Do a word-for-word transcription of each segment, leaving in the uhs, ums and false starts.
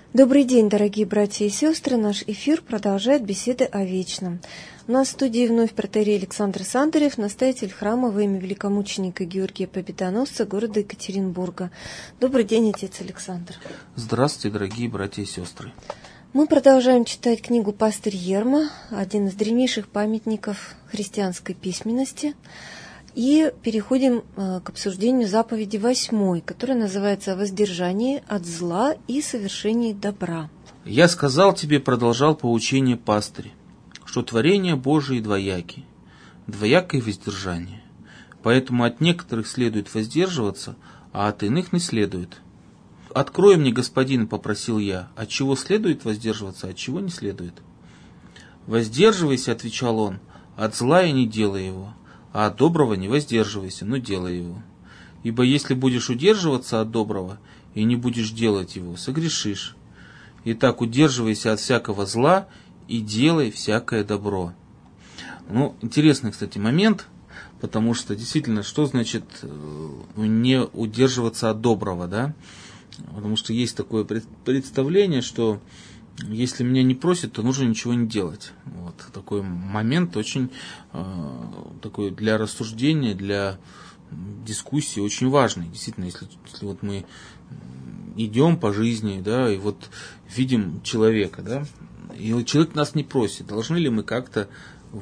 Добрый день, дорогие братья и сестры. Наш эфир продолжает беседы о вечном. У нас в студии вновь протоиерей Александр Сандарев, настоятель храма во имя великомученика Георгия Победоносца города Екатеринбурга. Добрый день, отец Александр. Здравствуйте, дорогие братья и сестры. Мы продолжаем читать книгу «Пастырь Ерма», один из древнейших памятников христианской письменности. И переходим к обсуждению заповеди восьмой, которая называется «О воздержании от зла и совершении добра». «Я сказал тебе, продолжал поучение пастырь, что творения Божии двояки, двоякое воздержание. Поэтому от некоторых следует воздерживаться, а от иных не следует. Открой мне, господин, попросил я, от чего следует воздерживаться, от чего не следует. Воздерживайся, отвечал он, от зла и не делай его. А от доброго не воздерживайся, но делай его. Ибо если будешь удерживаться от доброго и не будешь делать его, согрешишь. Итак, удерживайся от всякого зла и делай всякое добро». Ну, интересный, кстати, момент, потому что действительно, что значит не удерживаться от доброго, да? Потому что есть такое представление, что если меня не просят, то нужно ничего не делать. Вот такой момент очень э, такой для рассуждения, для дискуссии очень важный. Действительно, если, если вот мы идем по жизни, да, и вот видим человека, да, и человек нас не просит, должны ли мы как-то в,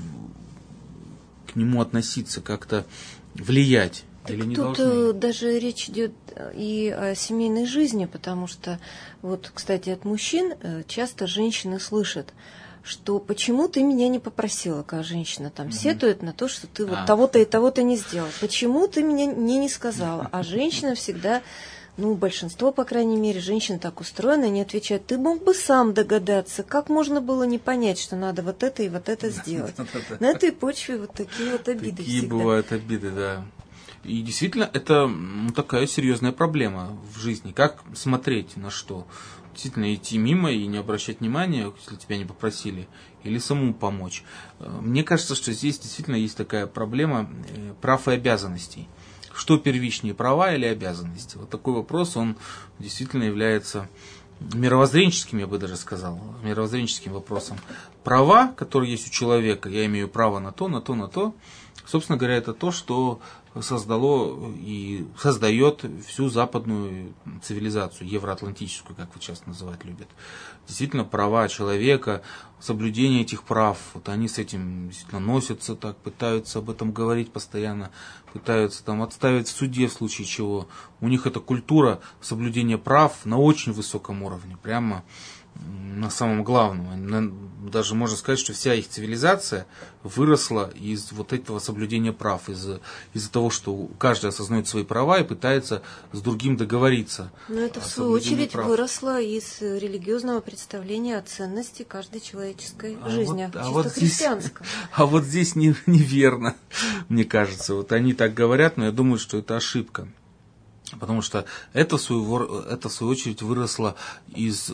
к нему относиться, как-то влиять? Так или не тут должны? Даже речь идет и о семейной жизни, потому что, вот, кстати, от мужчин часто женщины слышат, что почему ты меня не попросила, когда женщина там угу. сетует на то, что ты вот а. того-то и того-то не сделал. Почему ты мне не, не сказала? А женщина всегда, ну, большинство, по крайней мере, женщин так устроено, они отвечают, ты мог бы сам догадаться, как можно было не понять, что надо вот это и вот это сделать. На этой почве вот такие вот обиды Такие всегда. бывают обиды, да. И действительно, это ну, такая серьезная проблема в жизни. Как смотреть на что? Действительно, идти мимо и не обращать внимания, если тебя не попросили, или самому помочь. Мне кажется, что здесь действительно есть такая проблема прав и обязанностей. Что первичнее, права или обязанности? Вот такой вопрос, он действительно является мировоззренческим, я бы даже сказал, мировоззренческим вопросом. Права, которые есть у человека, я имею право на то, на то, на то, собственно говоря, это то, что создало и создает всю западную цивилизацию, евроатлантическую, как вот сейчас называть любят. Действительно, права человека, соблюдение этих прав, вот они с этим действительно носятся, так, пытаются об этом говорить постоянно, пытаются там отставить в суде в случае чего. У них эта культура соблюдения прав на очень высоком уровне, прямо на самом главном. Даже можно сказать, что вся их цивилизация выросла из вот этого соблюдения прав, из, из-за того, что каждый осознает свои права и пытается с другим договориться. Но это в свою очередь прав. Выросло из религиозного представления о ценности каждой человеческой а жизни, вот, чисто а вот христианском. Здесь, а вот здесь не, неверно, мне кажется. Вот они так говорят, но я думаю, что это ошибка. Потому что это в, свою, это, в свою очередь, выросло из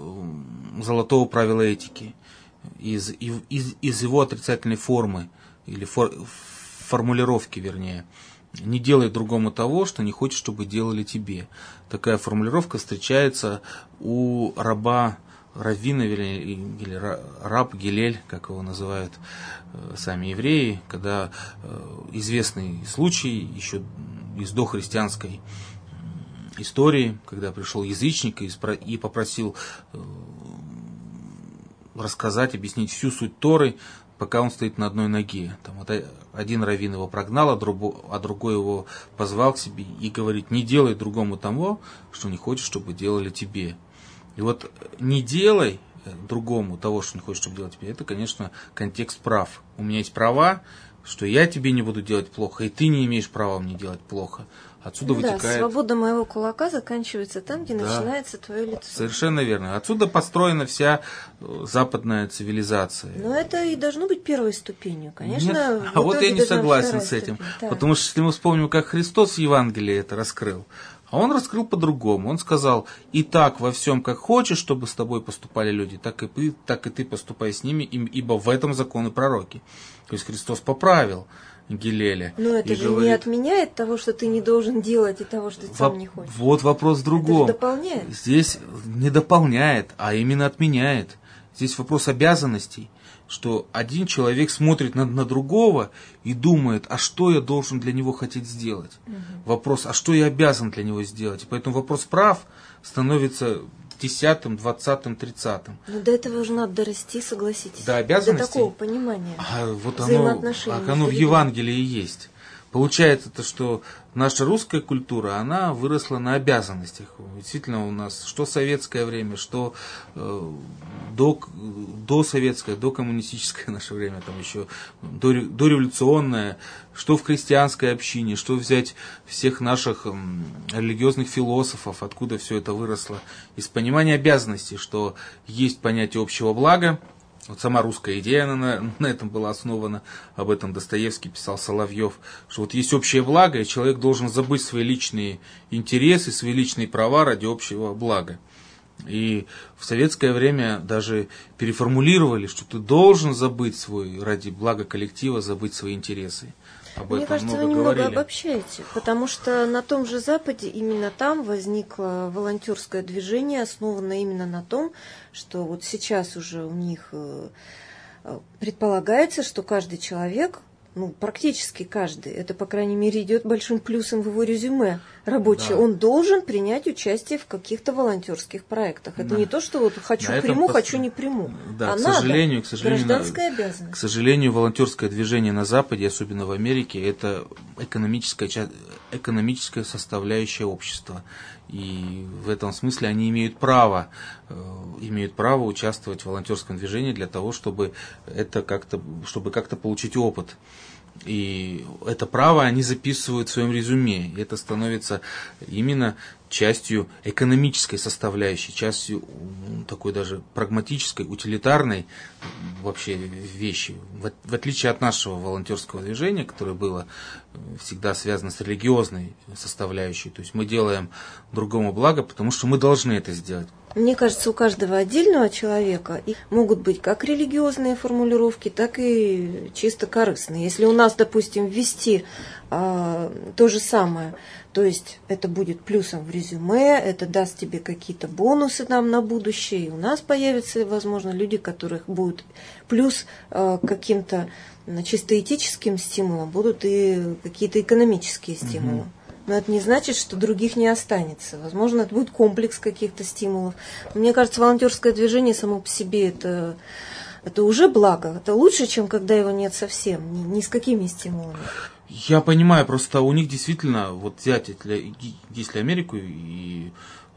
золотого правила этики, из, из, из его отрицательной формы, или фор, формулировки, вернее. Не делай другому того, что не хочешь, чтобы делали тебе. Такая формулировка встречается у раба Раввина, или, или раб Гилель, как его называют сами евреи, когда известный случай еще из дохристианской истории, когда пришел язычник и попросил рассказать, объяснить всю суть Торы, пока он стоит на одной ноге. Там один раввин его прогнал, а другой его позвал к себе и говорит, не делай другому того, что не хочешь, чтобы делали тебе. И вот не делай другому того, что не хочешь, чтобы делать тебе, это, конечно, контекст прав. У меня есть права, что я тебе не буду делать плохо, и ты не имеешь права мне делать плохо. Отсюда да, вытекает... свобода моего кулака заканчивается там, где да, начинается твое лицо. Совершенно верно. Отсюда построена вся западная цивилизация. Но это и должно быть первой ступенью, конечно. Нет, а вот я не согласен с этим. Да. Потому что если мы вспомним, как Христос в Евангелии это раскрыл, а он раскрыл по-другому. Он сказал, и так во всем, как хочешь, чтобы с тобой поступали люди, так и ты, так и ты поступай с ними, ибо в этом законы пророки. То есть Христос поправил Гилеля. Но это и же говорит, не отменяет того, что ты не должен делать, и того, что ты сам не хочешь. Вот вопрос в другом. Это же дополняет. Здесь не дополняет, а именно отменяет. Здесь вопрос обязанностей, что один человек смотрит на, на другого и думает, а что я должен для него хотеть сделать. Угу. Вопрос, а что я обязан для него сделать. И поэтому вопрос прав становится десятым, двадцатым, тридцатым. Но до этого уже надо дорасти, согласитесь. До обязанностей. До такого понимания. А вот оно, а оно в Евангелии и есть. Получается то, что наша русская культура, она выросла на обязанностях. Действительно у нас что советское время, что э, до, до советское, до коммунистическое наше время, там еще до, дореволюционное, что в христианской общине, что взять всех наших э, религиозных философов, откуда все это выросло. Из понимания обязанностей, что есть понятие общего блага. Вот сама русская идея, она на, на этом была основана, об этом Достоевский писал, Соловьев, что вот есть общее благо, и человек должен забыть свои личные интересы, свои личные права ради общего блага. И в советское время даже переформулировали, что ты должен забыть свой, ради блага коллектива, забыть свои интересы. Об Мне этом кажется, много вы немного говорили. обобщаете, потому что на том же Западе, именно там возникло волонтерское движение, основанное именно на том, что вот сейчас уже у них предполагается, что каждый человек, ну, практически каждый, это, по крайней мере, идет большим плюсом в его резюме рабочее, да. Он должен принять участие в каких-то волонтерских проектах. Это да. не то, что вот хочу на приму, пос... хочу не приму. Да, а к надо. сожалению, к сожалению, гражданская обязанность. К сожалению, волонтерское движение на Западе, особенно в Америке, это экономическая, экономическая составляющая общества. И в этом смысле они имеют право, имеют право участвовать в волонтерском движении для того, чтобы это как-то, чтобы как-то получить опыт. И это право они записывают в своем резюме. И это становится именно частью экономической составляющей, частью такой даже прагматической, утилитарной вообще вещи. В, в отличие от нашего волонтерского движения, которое было всегда связано с религиозной составляющей. То есть мы делаем другому благо, потому что мы должны это сделать. Мне кажется, у каждого отдельного человека могут быть как религиозные формулировки, так и чисто корыстные. Если у нас, допустим, ввести а, то же самое, то есть это будет плюсом в резюме, это даст тебе какие-то бонусы нам на будущее, и у нас появятся, возможно, люди, которых будет плюс а, каким-то чисто этическим стимулом, будут и какие-то экономические стимулы. Угу. Но это не значит, что других не останется. Возможно, это будет комплекс каких-то стимулов. Мне кажется, волонтерское движение само по себе это, это уже благо. Это лучше, чем когда его нет совсем, ни, ни с какими стимулами. Я понимаю, просто у них действительно, вот взять, если Америку и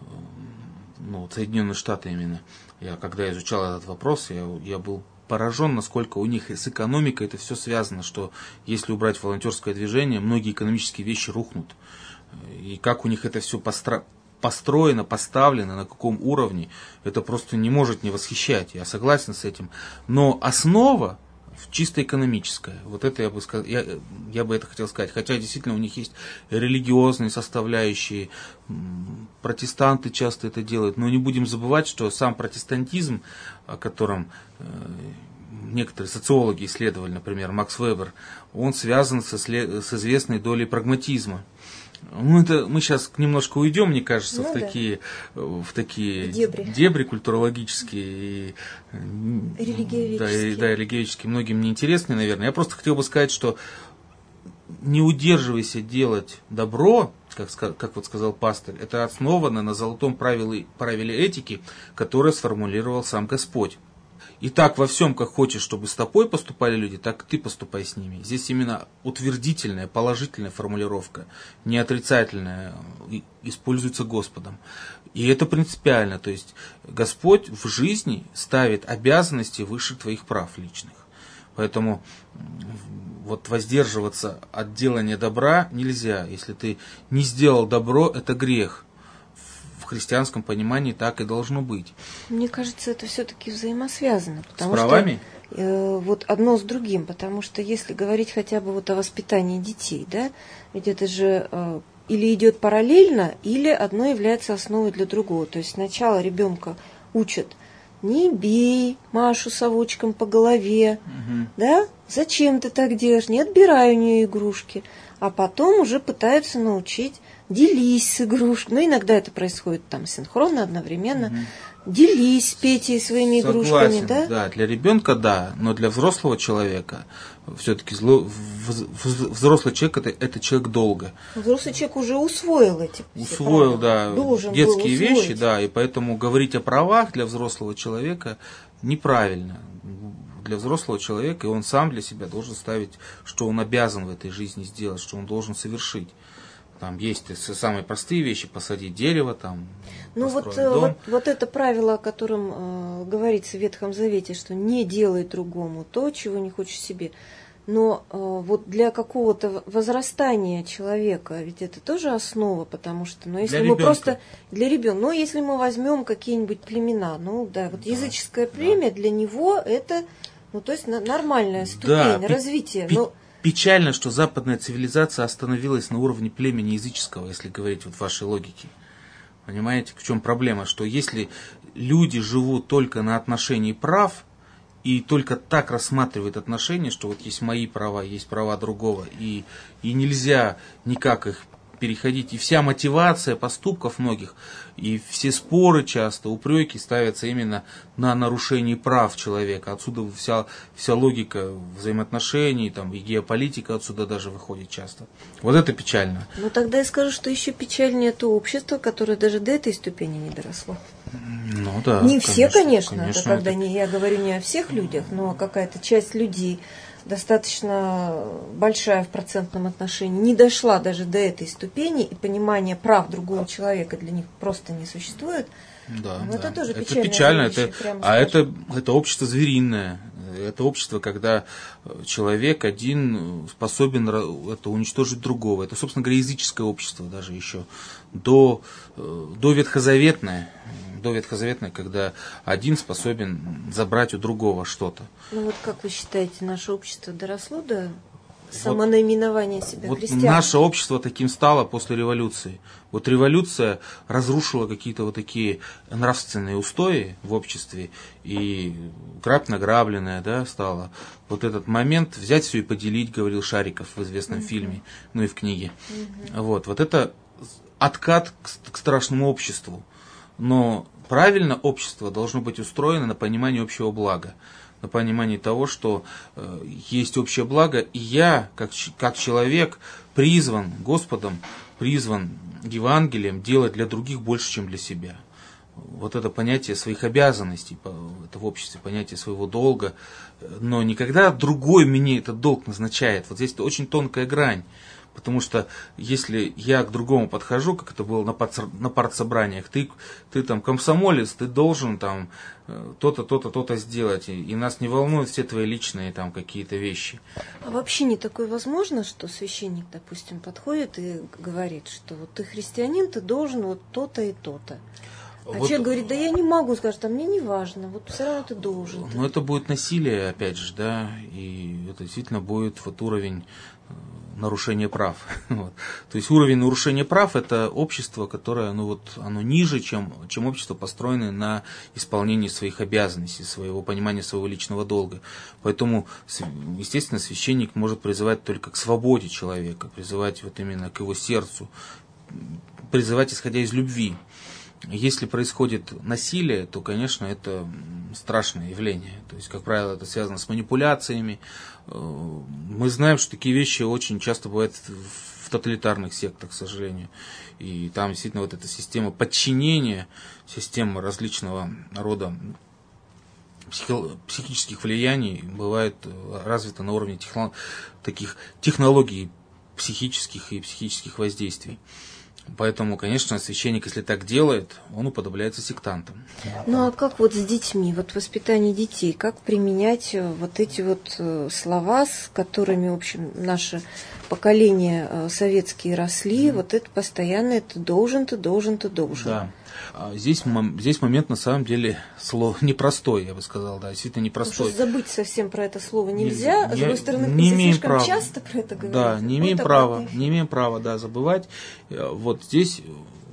ну, Соединенные Штаты именно, я когда изучал этот вопрос, я, я был поражен, насколько у них с экономикой это все связано, что если убрать волонтерское движение, многие экономические вещи рухнут. И как у них это все постро... построено, поставлено, на каком уровне, это просто не может не восхищать. Я согласен с этим. Но основа чисто экономическая. Вот это я бы сказал, я, я бы это хотел сказать. Хотя действительно у них есть религиозные составляющие, протестанты часто это делают. Но не будем забывать, что сам протестантизм, о котором э, некоторые социологи исследовали, например, Макс Вебер, он связан со, с известной долей прагматизма. Ну, это мы сейчас немножко уйдем, мне кажется, ну, в, да. такие, в такие дебри, дебри культурологические и религиоведческие. Да, и, да, религиоведческие, многим неинтересные, наверное. Я просто хотел бы сказать, что не удерживайся делать добро, как, как вот сказал пастырь, это основано на золотом правиле, правиле этики, которое сформулировал сам Господь. И так во всем, как хочешь, чтобы с тобой поступали люди, так и ты поступай с ними. Здесь именно утвердительная, положительная формулировка, не отрицательная, используется Господом. И это принципиально. То есть Господь в жизни ставит обязанности выше твоих прав личных. Поэтому вот воздерживаться от делания добра нельзя. Если ты не сделал добро, это грех. В христианском понимании так и должно быть. Мне кажется, это все-таки взаимосвязано. Потому с правами? Что, э, вот одно с другим. Потому что если говорить хотя бы вот о воспитании детей, да, ведь это же э, или идет параллельно, или одно является основой для другого. То есть сначала ребенка учат не бей Машу совочком по голове, угу. да, зачем ты так делаешь, не отбирай у нее игрушки, а потом уже пытаются научить, делись с игрушкой, ну, иногда это происходит там синхронно, одновременно, угу. Делись с Петей своими Согласен, игрушками, да? Да, для ребенка да, но для взрослого человека все-таки зло, взрослый человек это, это человек долга. Взрослый человек уже усвоил эти Усвоил, да, Должен детские вещи, да, и поэтому говорить о правах для взрослого человека неправильно. Для взрослого человека, и он сам для себя должен ставить, что он обязан в этой жизни сделать, что он должен совершить. Там есть самые простые вещи, посадить дерево, там, ну вот, вот, вот это правило, о котором э, говорится в Ветхом Завете, что не делай другому то, чего не хочешь себе. Но э, вот для какого-то возрастания человека, ведь это тоже основа, потому что, ну, если для мы ребенка. просто для ребенка, ну, если мы возьмем какие-нибудь племена, ну, да, вот да, языческое племя, да. Для него это, ну, то есть нормальная ступень да, развития. Пи- но... Печально, что западная цивилизация остановилась на уровне племени языческого, если говорить вот в вашей логике. Понимаете, в чем проблема? Что если люди живут только на отношении прав, и только так рассматривают отношения, что вот есть мои права, есть права другого, и, и нельзя никак их переходить. И вся мотивация поступков многих, и все споры часто, упреки ставятся именно на нарушении прав человека. Отсюда вся, вся логика взаимоотношений, там, и геополитика отсюда даже выходит часто. Вот это печально. Ну тогда я скажу, что еще печальнее то общество, которое даже до этой ступени не доросло. Ну да. Не все, конечно, конечно это когда это... не, я говорю не о всех людях, но какая-то часть людей достаточно большая в процентном отношении, не дошла даже до этой ступени, и понимание прав другого человека для них просто не существует. Да, но да. это тоже это печально. печально это, а это, это общество звериное. Это общество, когда человек один способен это уничтожить другого. Это, собственно говоря, языческое общество даже еще. До, до ветхозаветное. До ветхозаветное, когда один способен забрать у другого что-то. Ну вот как вы считаете, наше общество доросло до самонаименования себя вот христиан? Наше общество таким стало после революции. Вот революция разрушила какие-то вот такие нравственные устои в обществе, и грабь награбленное, да, стало. Вот этот момент взять все и поделить, говорил Шариков в известном uh-huh. фильме, ну и в книге. Uh-huh. Вот, вот это откат к, к страшному обществу. Но правильно общество должно быть устроено на понимании общего блага, на понимании того, что э, есть общее благо, и я, как, как человек, призван Господом, призван Евангелием делать для других больше, чем для себя. Вот это понятие своих обязанностей, это в обществе понятие своего долга, но никогда другой мне этот долг назначает. Вот здесь это очень тонкая грань. Потому что если я к другому подхожу, как это было на, партсо, на партсобраниях, ты, ты там комсомолец, ты должен там то-то, то-то, то-то сделать, и, и нас не волнуют все твои личные там какие-то вещи. А вообще не такое возможно, что священник, допустим, подходит и говорит, что вот ты христианин, ты должен вот то-то и то-то. А вот, человек говорит, да я не могу, скажет, а мне не важно, вот все равно ты должен. Ну это будет насилие, опять же, да, и это действительно будет вот уровень нарушения прав. Вот. То есть уровень нарушения прав – это общество, которое ну, вот, оно ниже, чем, чем общество, построенное на исполнении своих обязанностей, своего понимания своего личного долга. Поэтому, естественно, священник может призывать только к свободе человека, призывать вот именно к его сердцу, призывать исходя из любви. Если происходит насилие, то, конечно, это страшное явление. То есть, как правило, это связано с манипуляциями. Мы знаем, что такие вещи очень часто бывают в тоталитарных сектах, к сожалению. И там действительно вот эта система подчинения, система различного рода психо- психических влияний бывает развита на уровне техно- таких технологий психических и психических воздействий. Поэтому, конечно, священник, если так делает, он уподобляется сектантам. Ну а как вот с детьми, вот воспитание детей, как применять вот эти вот слова, с которыми, в общем, наше поколение советские росли, mm. вот это постоянно, это должен, ты должен, ты должен. Да. Здесь, здесь момент на самом деле слово непростой, я бы сказал, да, действительно непростой. Потому что забыть совсем про это слово нельзя, не, а с другой стороны, не если слишком права. часто про это говорить. Да, не имеем права, не имеем права, да, забывать. Вот здесь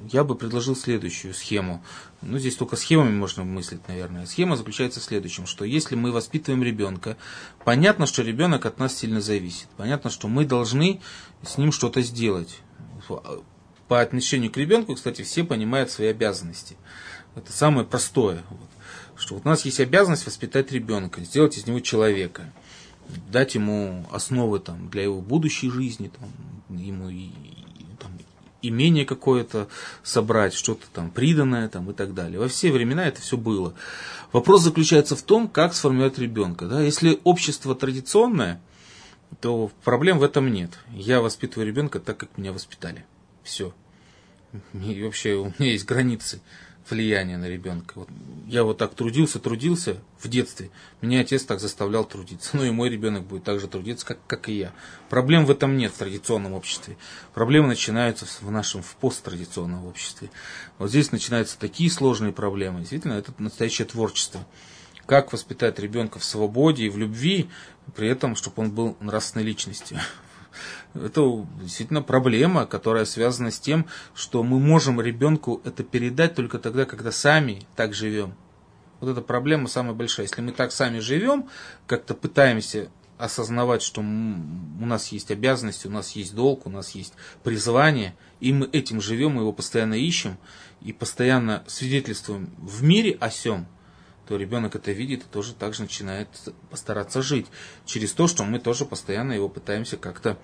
я бы предложил следующую схему. Ну, здесь только схемами можно мыслить, наверное. Схема заключается в следующем, что если мы воспитываем ребенка, понятно, что ребенок от нас сильно зависит. Понятно, что мы должны с ним что-то сделать. По отношению к ребенку, кстати, все понимают свои обязанности. Это самое простое. Что вот у нас есть обязанность воспитать ребенка, сделать из него человека, дать ему основы там, для его будущей жизни, там, ему и, там, имение какое-то собрать, что-то там приданное там, и так далее. Во все времена это все было. Вопрос заключается в том, как сформировать ребенка. Да? Если общество традиционное, то проблем в этом нет. Я воспитываю ребенка так, как меня воспитали. Все. И вообще у меня есть границы влияния на ребенка. Вот я вот так трудился, трудился в детстве. Меня отец так заставлял трудиться. Ну и мой ребенок будет так же трудиться, как, как и я. Проблем в этом нет в традиционном обществе. Проблемы начинаются в нашем в посттрадиционном обществе. Вот здесь начинаются такие сложные проблемы. Действительно, это настоящее творчество. Как воспитать ребенка в свободе и в любви, при этом, чтобы он был нравственной личностью. Это действительно проблема, которая связана с тем, что мы можем ребенку это передать только тогда, когда сами так живем. Вот эта проблема самая большая. Если мы так сами живем, как-то пытаемся осознавать, что у нас есть обязанности, у нас есть долг, у нас есть призвание, и мы этим живем, мы его постоянно ищем и постоянно свидетельствуем в мире о сем, то ребенок это видит и тоже так же начинает постараться жить. Через то, что мы тоже постоянно его пытаемся как-то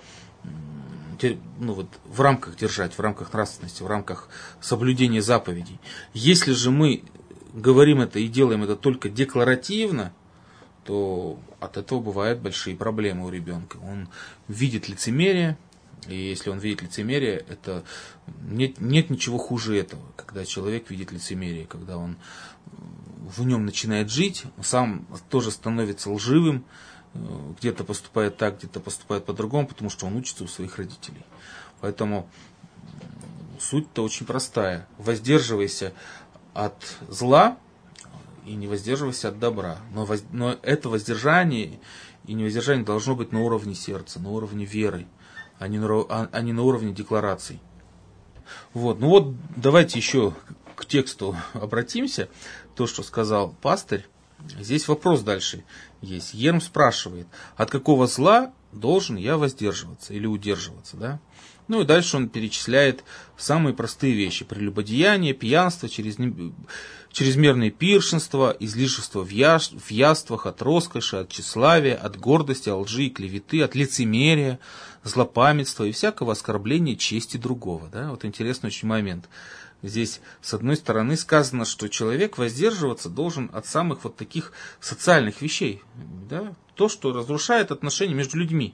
ну, вот, в рамках держать, в рамках нравственности, в рамках соблюдения заповедей. Если же мы говорим это и делаем это только декларативно, то от этого бывают большие проблемы у ребенка. Он видит лицемерие, и если он видит лицемерие, это нет, нет ничего хуже этого, когда человек видит лицемерие, когда он в нем начинает жить, сам тоже становится лживым, где-то поступает так, где-то поступает по-другому, потому что он учится у своих родителей. Поэтому суть-то очень простая. Воздерживайся от зла и не воздерживайся от добра. Но, воз... Но это воздержание и невоздержание должно быть на уровне сердца, на уровне веры, а не на, а не на уровне деклараций. Вот. Ну вот давайте еще к тексту обратимся. То, что сказал пастырь. Здесь вопрос дальше есть. Ерм спрашивает, от какого зла должен я воздерживаться или удерживаться, да? Ну и дальше он перечисляет самые простые вещи. Прелюбодеяние, пьянство, чрезмерное пиршенство, излишество в, яш... в яствах, от роскоши, от тщеславия, от гордости, от лжи и клеветы, от лицемерия, злопамятства и всякого оскорбления чести другого. Да? Вот интересный очень момент. Здесь, с одной стороны, сказано, что человек воздерживаться должен от самых вот таких социальных вещей. Да? То, что разрушает отношения между людьми.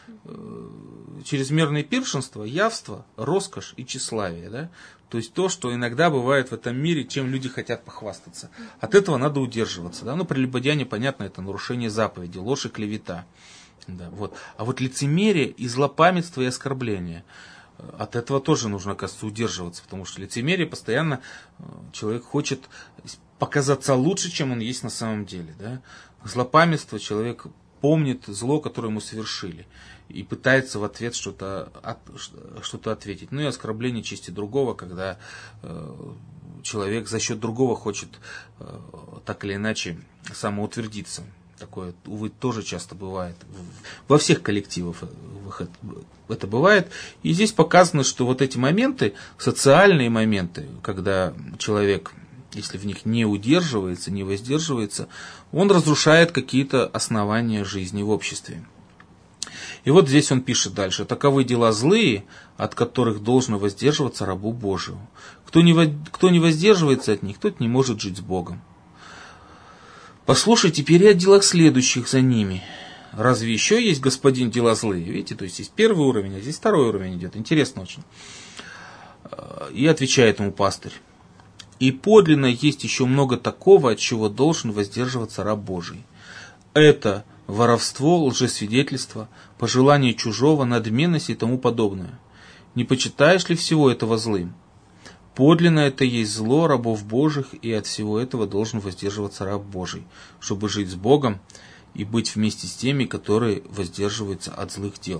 Чрезмерное пиршенство, явство, роскошь и тщеславие. Да? То есть то, что иногда бывает в этом мире, чем люди хотят похвастаться. От этого надо удерживаться. Да? Ну, прелюбодеяние, понятно, это нарушение заповеди, ложь и клевета. Да, вот. А вот лицемерие и злопамятство и оскорбление, от этого тоже нужно, оказывается, удерживаться, потому что лицемерие постоянно человек хочет показаться лучше, чем он есть на самом деле. Да? Злопамятство человек помнит зло, которое ему совершили, и пытается в ответ что-то, от, что-то ответить. Ну и оскорбление чести другого, когда э, человек за счет другого хочет э, так или иначе самоутвердиться. Такое, увы, тоже часто бывает. Во всех коллективах это бывает. И здесь показано, что вот эти моменты, социальные моменты, когда человек, если в них не удерживается, не воздерживается, он разрушает какие-то основания жизни в обществе. И вот здесь он пишет дальше. Таковы дела злые, от которых должно воздерживаться рабу Божию. Кто не, кто не воздерживается от них, тот не может жить с Богом. Послушай теперь о делах следующих за ними. Разве еще есть, господин, дела злые? Видите, то есть здесь первый уровень, а здесь второй уровень идет. Интересно очень. И отвечает ему пастырь. И подлинно есть еще много такого, от чего должен воздерживаться раб Божий. Это воровство, лжесвидетельство, пожелание чужого, надменность и тому подобное. Не почитаешь ли всего этого злым? Подлинно это есть зло рабов Божьих, и от всего этого должен воздерживаться раб Божий, чтобы жить с Богом и быть вместе с теми, которые воздерживаются от злых дел.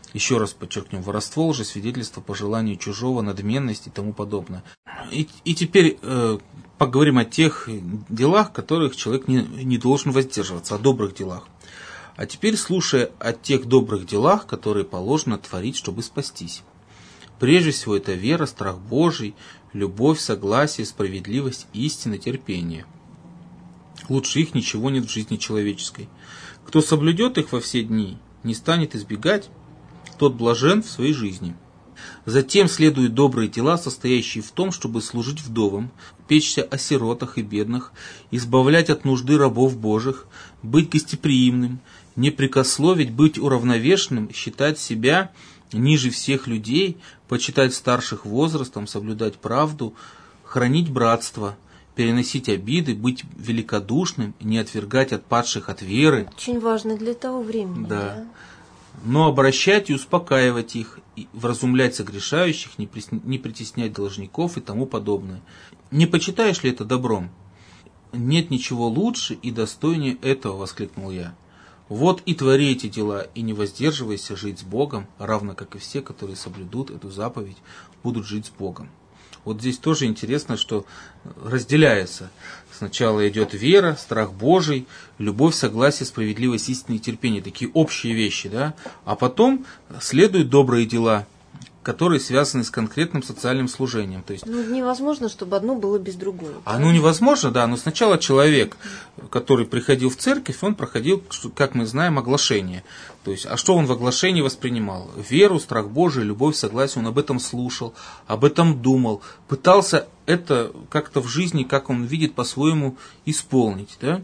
Еще раз подчеркнем, воровство, лжесвидетельство по желанию чужого, надменность и тому подобное. И, и теперь э, поговорим о тех делах, которых человек не, не должен воздерживаться, о добрых делах. А теперь слушай о тех добрых делах, которые положено творить, чтобы спастись. Прежде всего, это вера, страх Божий, любовь, согласие, справедливость, истина, терпение. Лучше их ничего нет в жизни человеческой. Кто соблюдет их во все дни, не станет избегать, тот блажен в своей жизни. Затем следуют добрые дела, состоящие в том, чтобы служить вдовам, печься о сиротах и бедных, избавлять от нужды рабов Божьих, быть гостеприимным, не прекословить, быть уравновешенным, считать себя ниже всех людей, почитать старших возрастом, соблюдать правду, хранить братство, переносить обиды, быть великодушным, не отвергать отпадших от веры. Очень важно для того времени. Да. Да. Но обращать и успокаивать их, и вразумлять согрешающих, не притеснять должников и тому подобное. Не почитаешь ли это добром? Нет ничего лучше и достойнее этого, воскликнул я. Вот и твори эти дела, и не воздерживайся жить с Богом, равно как и все, которые соблюдут эту заповедь, будут жить с Богом. Вот здесь тоже интересно, что разделяется. Сначала идет вера, страх Божий, любовь, согласие, справедливость, истина и терпение. Такие общие вещи, да? А потом следуют добрые дела, которые связаны с конкретным социальным служением. То есть, ну, невозможно, чтобы одно было без другого. А ну невозможно, да, но сначала человек, который приходил в церковь, он проходил, как мы знаем, оглашение. То есть, а что он в оглашении воспринимал? Веру, страх Божий, любовь, согласие, он об этом слушал, об этом думал, пытался это как-то в жизни, как он видит, по-своему исполнить, да?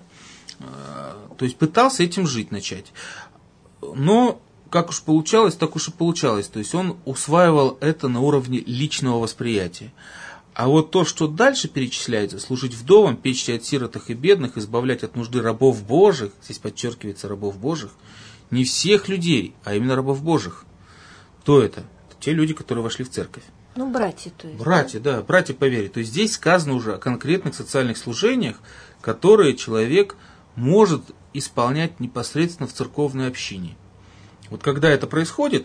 То есть, пытался этим жить начать. Но как уж получалось, так уж и получалось. То есть он усваивал это на уровне личного восприятия. А вот то, что дальше перечисляется, служить вдовам, печься о сиротах и бедных, избавлять от нужды рабов Божьих, здесь подчеркивается рабов Божьих, не всех людей, а именно рабов Божьих. Кто это? Это те люди, которые вошли в церковь. Ну, братья, то есть. Братья, да, да братья по вере. То есть здесь сказано уже о конкретных социальных служениях, которые человек может исполнять непосредственно в церковной общине. Вот когда это происходит,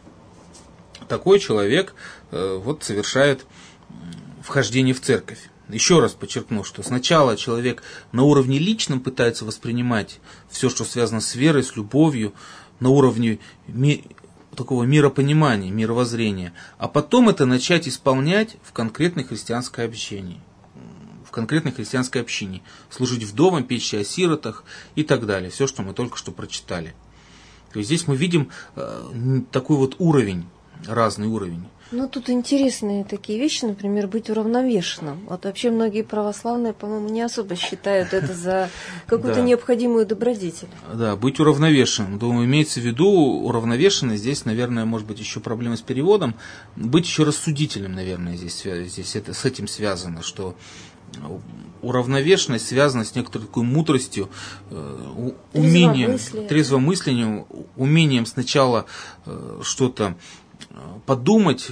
такой человек э, вот совершает вхождение в церковь. Еще раз подчеркну, что сначала человек на уровне личном пытается воспринимать все, что связано с верой, с любовью, на уровне ми- такого миропонимания, мировоззрения, а потом это начать исполнять в конкретной христианской общине. В конкретной христианской общине. Служить вдовам, печься о сиротах и так далее. Все, что мы только что прочитали. То есть здесь мы видим э, такой вот уровень, разный уровень. Ну, тут интересные такие вещи, например, быть уравновешенным. Вот вообще многие православные, по-моему, не особо считают это за какую-то необходимую добродетель. Да, быть уравновешенным. Думаю, имеется в виду уравновешенность. Здесь, наверное, может быть еще проблема с переводом. Быть еще рассудительным, наверное, здесь, здесь это, с этим связано, что уравновешенность связана с некоторой такой мудростью, умением, трезвомыслием, умением сначала что-то подумать,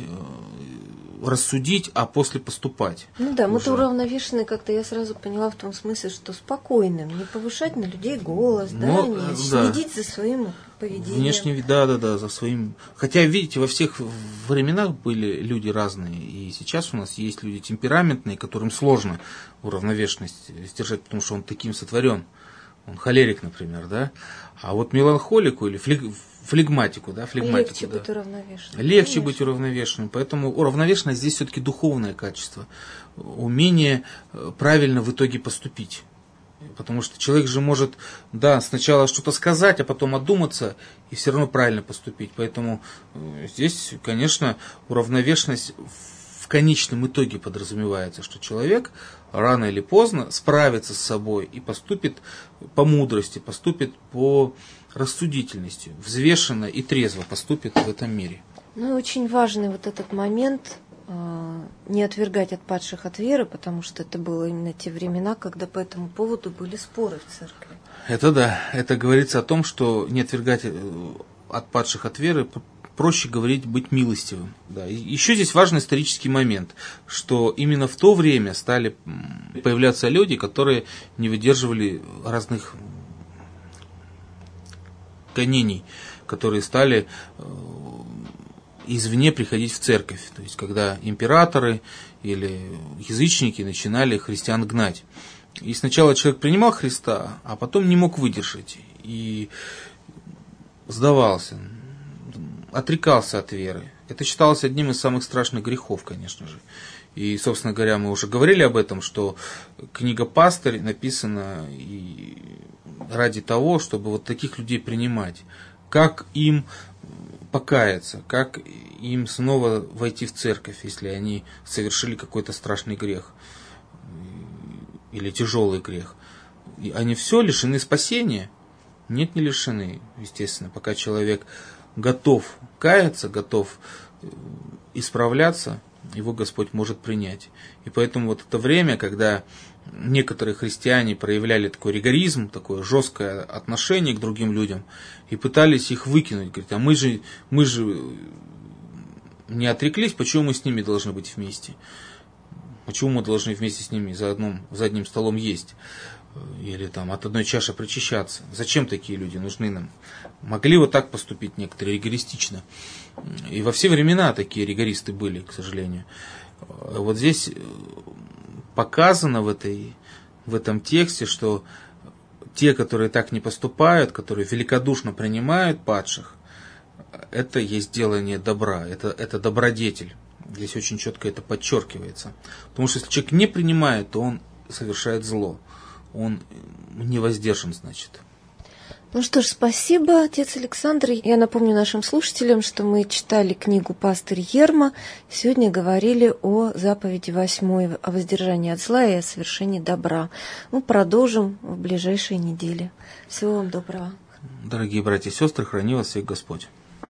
рассудить, а после поступать. Ну да, мы-то уравновешены, как-то я сразу поняла в том смысле, что спокойным, не повышать на людей голос, но, да, не да. следить за своим поведением. Внешне, да, да, да, за своим. Хотя, видите, во всех временах были люди разные, и сейчас у нас есть люди темпераментные, которым сложно уравновешенность сдержать, потому что он таким сотворен. Он холерик, например, да. А вот меланхолику или флег... флегматику, да, флегматику, легче да. быть уравновешенным. Легче Конечно. быть уравновешенным. Поэтому уравновешенность здесь все-таки духовное качество. Умение правильно в итоге поступить. Потому что человек же может, да, сначала что-то сказать, а потом одуматься и все равно правильно поступить. Поэтому здесь, конечно, уравновешенность в конечном итоге подразумевается, что человек рано или поздно справится с собой и поступит по мудрости, поступит по рассудительности, взвешенно и трезво поступит в этом мире. Ну и очень важный вот этот момент э, не отвергать отпадших от веры, потому что это было именно те времена, когда по этому поводу были споры в церкви. Это да, это говорится о том, что не отвергать отпадших от веры, проще говорить, быть милостивым. Да. И еще здесь важный исторический момент, что именно в то время стали появляться люди, которые не выдерживали разных гонений, которые стали извне приходить в церковь. То есть, когда императоры или язычники начинали христиан гнать. И сначала человек принимал Христа, а потом не мог выдержать. И сдавался, отрекался от веры. Это считалось одним из самых страшных грехов, конечно же. И, собственно говоря, мы уже говорили об этом, что книга «Пастырь» написана и ради того, чтобы вот таких людей принимать. Как им покаяться, как им снова войти в церковь, если они совершили какой-то страшный грех или тяжелый грех. И они все лишены спасения? Нет, не лишены, естественно. Пока человек готов каяться, готов исправляться, его Господь может принять. И поэтому вот это время, когда некоторые христиане проявляли такой ригоризм, такое жесткое отношение к другим людям и пытались их выкинуть, говорят, а мы же, мы же не отреклись, почему мы с ними должны быть вместе? Почему мы должны вместе с ними за, одном, за одним столом есть? Или там от одной чаши причащаться? Зачем такие люди нужны нам? Могли вот так поступить некоторые ригористично. И во все времена такие ригористы были, к сожалению. Вот здесь показано в, этой, в этом тексте, что те, которые так не поступают, которые великодушно принимают падших, это есть делание добра, это, это добродетель. Здесь очень четко это подчеркивается. Потому что если человек не принимает, то он совершает зло. Он не воздержан, значит. Ну что ж, спасибо, отец Александр. Я напомню нашим слушателям, что мы читали книгу «Пастырь Ерма». Сегодня говорили о заповеди восьмой, о воздержании от зла и о совершении добра. Мы продолжим в ближайшие недели. Всего вам доброго. Дорогие братья и сестры, храни вас всех Господь.